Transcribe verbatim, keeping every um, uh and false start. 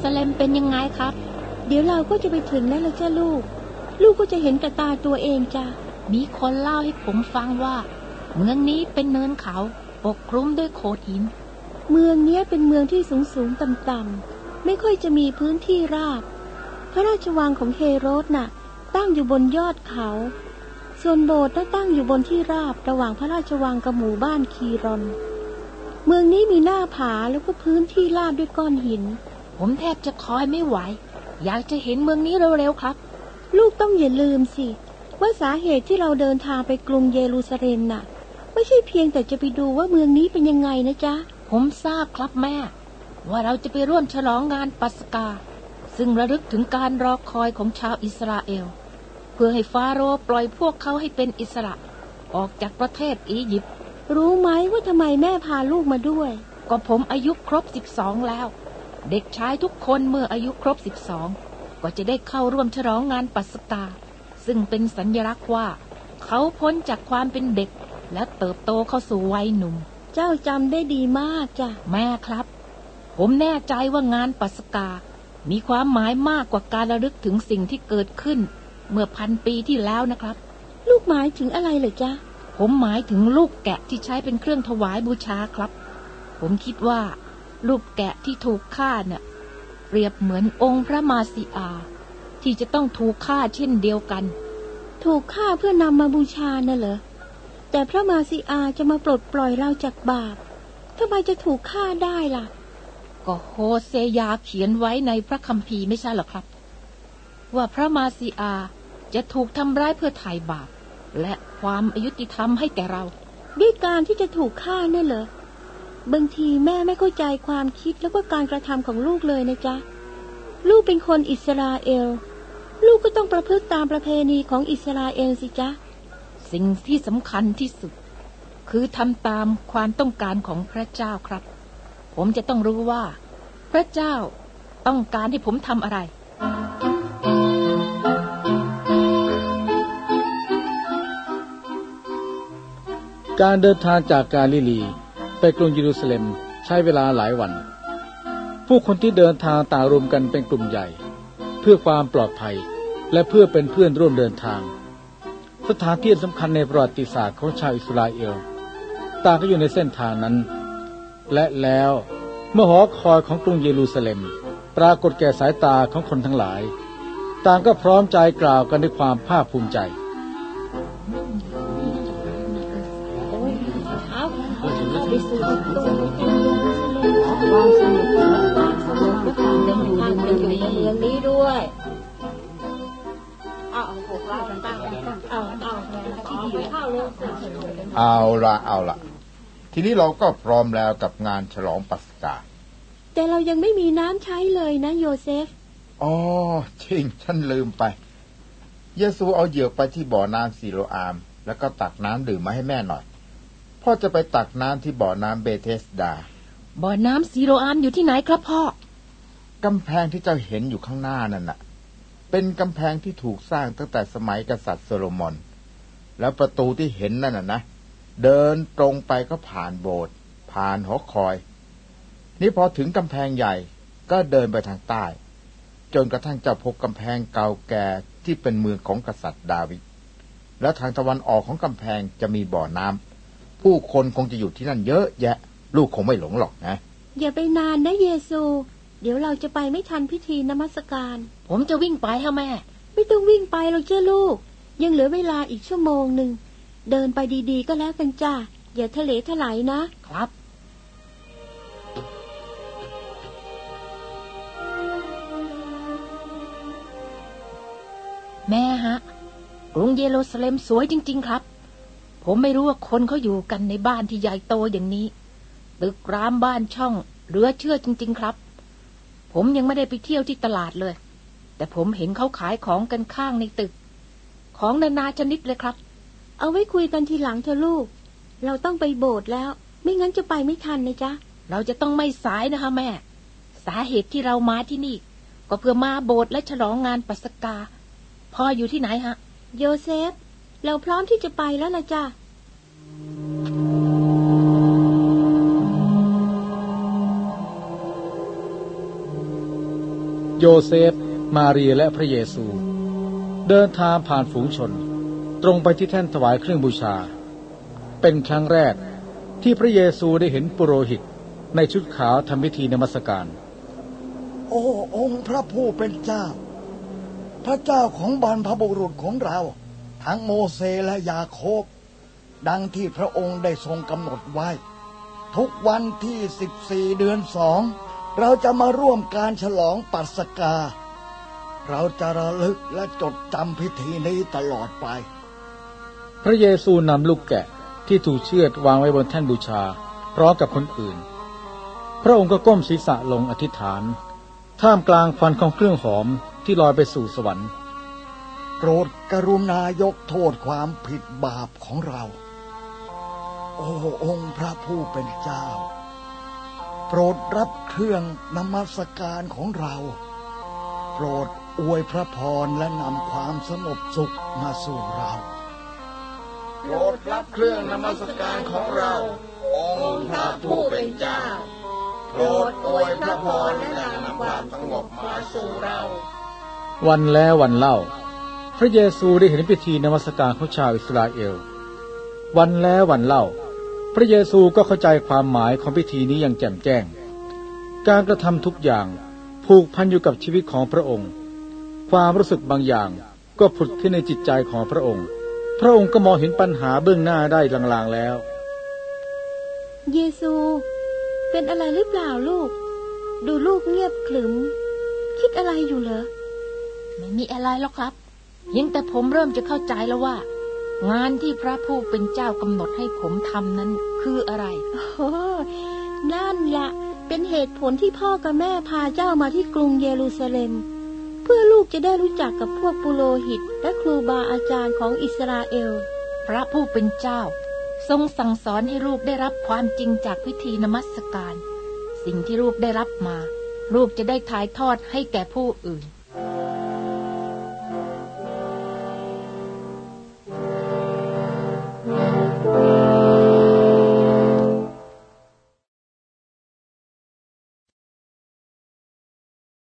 ซาเล็มเป็นยังไงครับเดี๋ยวเราก็จะไปถึงแล้วล่ะจ้ะลูกลูกก็จะเห็นกับตาตัวเองจ้ะมีคนเล่าให้ผมฟังว่าเมืองนี้เป็นเนินเขาปกคลุมด้วยโขดหินเมืองนี้เป็นเมืองที่สูงสูงต่ำต่ำไม่ค่อยจะมีพื้นที่ราบพระราชวังของเฮโรดน่ะตั้งอยู่บนยอดเขาส่วนโบสถ์ตั้งอยู่บนที่ราบระหว่างพระราชวังกับหมู่บ้านคีรอนเมืองนี้มีหน้าผาแล้วก็พื้นที่ราบด้วยก้อนหินผมแทบจะคอยไม่ไหวอยากจะเห็นเมืองนี้เร็วๆครับลูกต้องอย่าลืมสิว่าสาเหตุที่เราเดินทางไปกรุงเยรูซาเล็มน่ะไม่ใช่เพียงแต่จะไปดูว่าเมืองนี้เป็นยังไงนะจ๊ะผมทราบครับแม่ว่าเราจะไปร่วมฉลองงานปัสกาซึ่งระลึกถึงการรอคอยของชาวอิสราเอลเพื่อให้ฟาโรห์ปล่อยพวกเขาให้เป็นอิสระออกจากประเทศอียิปต์รู้ไหมว่าทำไมแม่พาลูกมาด้วยก็ผมอายุครบสิบสองแล้วเด็กชายทุกคนเมื่ออายุครบสิบสองก็จะได้เข้าร่วมฉลองงานปัสกาซึ่งเป็นสัญลักษณ์ว่าเขาพ้นจากความเป็นเด็กและเติบโตเข้าสู่วัยหนุ่มเจ้าจำได้ดีมากจ้ะแม่ครับผมแน่ใจว่างานปัสกามีความหมายมากกว่าการระลึกถึงสิ่งที่เกิดขึ้นเมื่อพันปีที่แล้วนะครับลูกหมายถึงอะไรเหรอจ๊ะผมหมายถึงลูกแกะที่ใช้เป็นเครื่องถวายบูชาครับผมคิดว่าลูกแกะที่ถูกฆ่าน่ะเปรียบเหมือนองค์พระมาสีอาที่จะต้องถูกฆ่าเช่นเดียวกันถูกฆ่าเพื่อนำมาบูชาน่ะเหรอแต่พระมาสีอาจะมาปลดปล่อยเราจากบาปทำไมจะถูกฆ่าได้ล่ะก็โฮเซยาเขียนไว้ในพระคัมภีร์ไม่ใช่หรอครับว่าพระมาสีอาจะถูกทำร้ายเพื่อไถ่บาปและความอายุติธรรมให้แก่เราด้วยการที่จะถูกฆ่านั่นเหรอบางทีแม่ไม่เข้าใจความคิดแล้วก็การกระทำของลูกเลยนะจ๊ะลูกเป็นคนอิสราเอลลูกก็ต้องประพฤติตามประเพณีของอิสราเอลสิจ๊ะสิ่งที่สำคัญที่สุดคือทำตามความต้องการของพระเจ้าครับผมจะต้องรู้ว่าพระเจ้าต้องการให้ผมทำอะไรการเดินทางจากกาลิลีไปกรุงเยรูซาเล็มใช้เวลาหลายวันผู้คนที่เดินทางต่างรวมกันเป็นกลุ่มใหญ่เพื่อความปลอดภัยและเพื่อเป็นเพื่อนร่วมเดินทางสถานที่สำคัญในประวัติศาสตร์ของชาวอิสราเอลต่างก็อยู่ในเส้นทางนั้นและแล้วเมื่อหอคอยของกรุงเยรูซาเล็มปรากฏแก่สายตาของคนทั้งหลายต่างก็พร้อมใจกล่าวกันด้วยความภาคภูมิใจความสนุกสนานสนุกและความเป็นอยู่ในเมืองในเมืองนี้ด้วยเอาพวกเราตั้งเอาเอาที่ดีเข้าเลยเอาละเอาละทีนี้เราก็พร้อมแล้วกับงานฉลองปัสกาแต่เรายังไม่มีน้ำใช้เลยนะโยเซฟอ๋อจริงฉันลืมไปเยซูเอาเหยือกไปที่บ่อน้ำซิโลอามแล้วก็ตักน้ำดื่มมาให้แม่หน่อยพ่อจะไปตักน้ำที่บ่อน้ำเบเธสดาบ่อน้ำซิโลอามอยู่ที่ไหนครับพ่อกำแพงที่เจ้าเห็นอยู่ข้างหน้านั่นน่ะเป็นกำแพงที่ถูกสร้างตั้งแต่สมัยกษัตริย์โซโลมอนแล้วประตูที่เห็นนั่นน่ะนะเดินตรงไปก็ผ่านโบสถ์ผ่านหอคอยนี่พอถึงกำแพงใหญ่ก็เดินไปทางใต้จนกระทั่งจะพบกำแพงเก่าแก่ที่เป็นเมืองของกษัตริย์ดาวิดแล้วทางตะวันออกของกำแพงจะมีบ่อน้ำผู้คนคงจะอยู่ที่นั่นเยอะแยะลูกคงไม่หลงหรอกนะอย่าไปนานนะเยซูเดี๋ยวเราจะไปไม่ทันพิธีนมัสการผมจะวิ่งไปฮะแม่ไม่ต้องวิ่งไปหรอกเจ้าลูกยังเหลือเวลาอีกชั่วโมงหนึ่งเดินไปดีๆก็แล้วกันจ้าอย่าทะเลถลายนะครับแม่ฮะกรุงเยรูซาเล็มสวยจริงๆครับผมไม่รู้ว่าคนเขาอยู่กันในบ้านที่ใหญ่โตอย่างนี้ตึกรามบ้านช่องเหลือเชื่อจริงๆครับผมยังไม่ได้ไปเที่ยวที่ตลาดเลยแต่ผมเห็นเขาขายของกันข้างในตึกของนานาชนิดเลยครับเอาไว้คุยกันทีหลังเถอะลูกเราต้องไปโบสถ์แล้วไม่งั้นจะไปไม่ทันนะจ๊ะเราจะต้องไม่สายนะคะแม่สาเหตุที่เรามาที่นี่ก็เพื่อมาโบสถ์และฉลองงานปัสกาพ่ออยู่ที่ไหนฮะโยเซฟเราพร้อมที่จะไปแล้วล่ะจ้ะโยเซฟมารีและพระเยซูเดินทางผ่านฝูงชนตรงไปที่แท่นถวายเครื่องบูชาเป็นครั้งแรกที่พระเยซูได้เห็นปุโรหิตในชุดขาวทำพิธีนมัสการโอ้องค์พระผู้เป็นเจ้าพระเจ้าของบรรพบุรุษของเราทั้งโมเสสและยาโคบดังที่พระองค์ได้ทรงกำหนดไว้ทุกวันที่สิบสี่เดือนสองเราจะมาร่วมการฉลองปัสกาเราจะระลึกและจดจำพิธีนี้ตลอดไปพระเยซูนำลูกแกะที่ถูกเชือดวางไว้บนแท่นบูชาพร้อมกับคนอื่นพระองค์ก็ก้มศีรษะลงอธิษฐานท่ามกลางควันของเครื่องหอมที่ลอยไปสู่สวรรค์โปรดกรุณายกโทษความผิดบาปของเราโอ้องค์พระผู้เป็นเจ้าโปรดรับเครื่องนมัสการของเราโปรดอวยพระพรและนำความสงบสุขมาสู่เราโปรดรับเครื่องนมัสการของเราองค์พระผู้เป็นเจ้าโปรดอวยพระพรและนำความสงบมาสู่เราวันแล้ววันเล่าพระเยซูได้เห็นพิธีนมัสการของชาวอิสราเอลวันแล้ววันเล่าพระเยซูก็เข้าใจความหมายของพิธีนี้อย่างแจ่มแจ้งการกระทำทุกอย่างผูกพันอยู่กับชีวิตของพระองค์ความรู้สึกบางอย่างก็ผุดขึ้นในจิตใจของพระองค์พระองค์ก็มองเห็นปัญหาเบื้องหน้าได้ลางๆแล้วเยซูเป็นอะไรหรือเปล่าลูกดูลูกเงียบขรึมคิดอะไรอยู่เหรอไม่มีอะไรหรอกครับเพียงแต่ผมเริ่มจะเข้าใจแล้วว่างานที่พระผู้เป็นเจ้ากำหนดให้ผมทำนั้นคืออะไรโอ้นั่นละเป็นเหตุผลที่พ่อกับแม่พาเจ้ามาที่กรุงเยรูซาเล็มเพื่อลูกจะได้รู้จักกับพวกปุโรหิตและครูบาอาจารย์ของอิสราเอลพระผู้เป็นเจ้าทรงสั่งสอนให้ลูกได้รับความจริงจากพิธีนมัสการสิ่งที่ลูกได้รับมาลูกจะได้ถ่ายทอดให้แก่ผู้อื่น